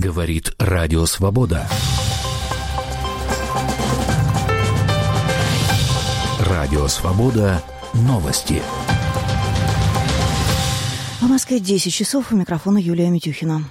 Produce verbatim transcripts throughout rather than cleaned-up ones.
Говорит Радио Свобода. Радио Свобода. Новости. В Москве десять часов. У микрофона Юлия Митюхина.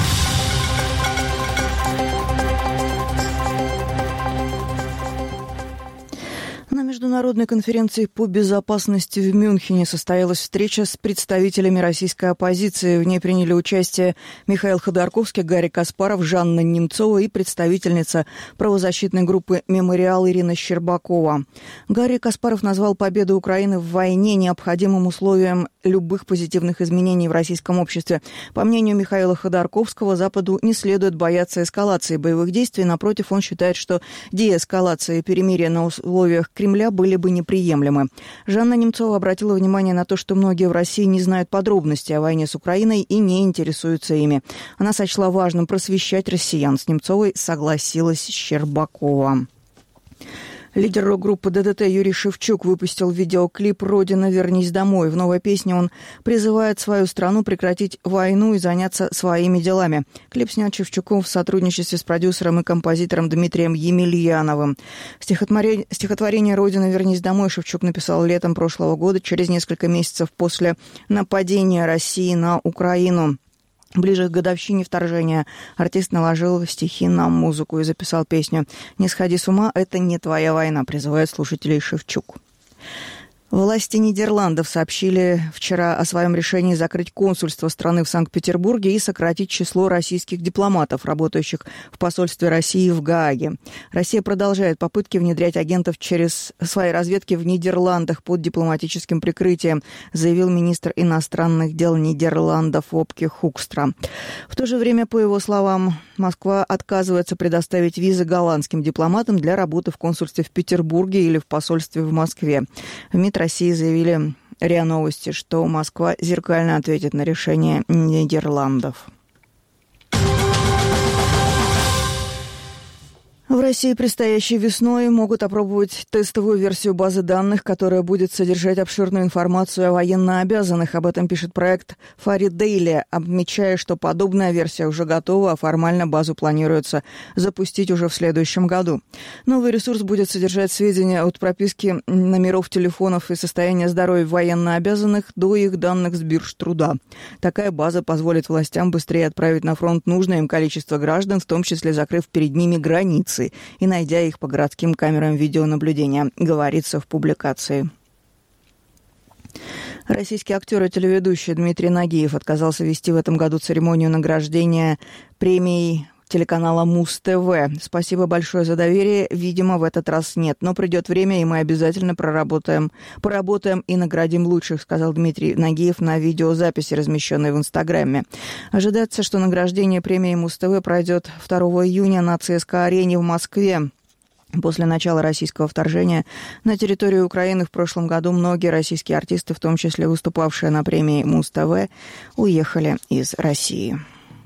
На международной конференции по безопасности в Мюнхене состоялась встреча с представителями российской оппозиции. В ней приняли участие Михаил Ходорковский, Гарри Каспаров, Жанна Немцова и представительница правозащитной группы «Мемориал» Ирина Щербакова. Гарри Каспаров назвал победу Украины в войне необходимым условием любых позитивных изменений в российском обществе. По мнению Михаила Ходорковского, Западу не следует бояться эскалации боевых действий. Напротив, он считает, что деэскалация и перемирие на условиях Кремля были бы неприемлемы. Жанна Немцова обратила внимание на то, что многие в России не знают подробностей о войне с Украиной и не интересуются ими. Она сочла важным просвещать россиян. С Немцовой согласилась Щербакова. Лидер рок-группы ДДТ Юрий Шевчук выпустил видеоклип «Родина, вернись домой». В новой песне он призывает свою страну прекратить войну и заняться своими делами. Клип снят Шевчуком в сотрудничестве с продюсером и композитором Дмитрием Емельяновым. Стихотворение, стихотворение «Родина, вернись домой» Шевчук написал летом прошлого года, через несколько месяцев после нападения России на Украину. Ближе к годовщине вторжения артист наложил стихи на музыку и записал песню «Не сходи с ума, это не твоя война», призывает слушателей Шевчук. Власти Нидерландов сообщили вчера о своем решении закрыть консульство страны в Санкт-Петербурге и сократить число российских дипломатов, работающих в посольстве России в Гааге. Россия продолжает попытки внедрять агентов через свои разведки в Нидерландах под дипломатическим прикрытием, заявил министр иностранных дел Нидерландов Вопке Хукстра. В то же время, по его словам, Москва отказывается предоставить визы голландским дипломатам для работы в консульстве в Петербурге или в посольстве в Москве. В МИД России заявили РИА Новости, что Москва зеркально ответит на решение Нидерландов. В России предстоящей весной могут опробовать тестовую версию базы данных, которая будет содержать обширную информацию о военнообязанных. Об этом пишет проект Фари Дейли, отмечая, что подобная версия уже готова, а формально базу планируется запустить уже в следующем году. Новый ресурс будет содержать сведения от прописки номеров телефонов и состояния здоровья военнообязанных до их данных с бирж труда. Такая база позволит властям быстрее отправить на фронт нужное им количество граждан, в том числе закрыв перед ними границы и найдя их по городским камерам видеонаблюдения, говорится в публикации. Российский актер и телеведущий Дмитрий Нагиев отказался вести в этом году церемонию награждения премией телеканала Муз-ТВ. Спасибо большое за доверие. Видимо, в этот раз нет. Но придет время, и мы обязательно проработаем, поработаем и наградим лучших, сказал Дмитрий Нагиев на видеозаписи, размещенной в Инстаграме. Ожидается, что награждение премии Муз-ТВ пройдет второго июня на ЦСКА-арене в Москве. После начала российского вторжения на территорию Украины в прошлом году многие российские артисты, в том числе выступавшие на премии Муз-ТВ, уехали из России.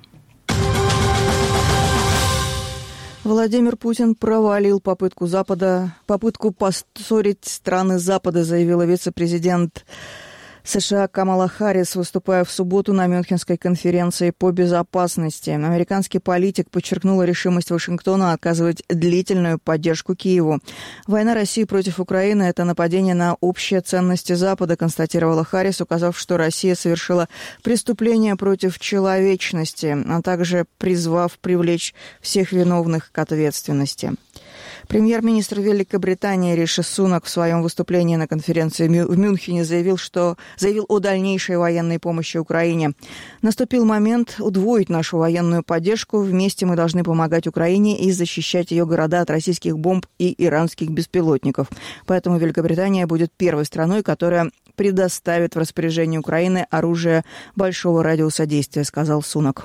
Владимир Путин провалил попытку Запада, попытку поссорить страны Запада, заявила вице-президент США Камала Харрис, выступая в субботу на Мюнхенской конференции по безопасности. Американский политик подчеркнул решимость Вашингтона оказывать длительную поддержку Киеву. Война России против Украины – это нападение на общие ценности Запада, констатировала Харрис, указав, что Россия совершила преступление против человечности, а также призвав привлечь всех виновных к ответственности. Премьер-министр Великобритании Риши Сунак в своем выступлении на конференции в Мюнхене заявил, что заявил о дальнейшей военной помощи Украине. Наступил момент удвоить нашу военную поддержку. Вместе мы должны помогать Украине и защищать ее города от российских бомб и иранских беспилотников. Поэтому Великобритания будет первой страной, которая предоставит в распоряжение Украины оружие большого радиуса действия, сказал Сунак.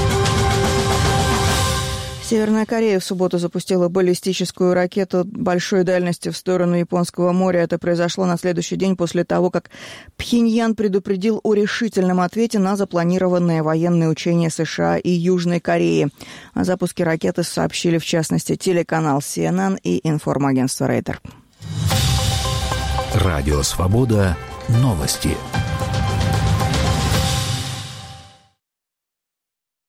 Северная Корея в субботу запустила баллистическую ракету большой дальности в сторону Японского моря. Это произошло на следующий день после того, как Пхеньян предупредил о решительном ответе на запланированные военные учения США и Южной Кореи. О запуске ракеты сообщили, в частности, телеканал Си Эн Эн и информагентство Рейтер. Радио «Свобода». Новости.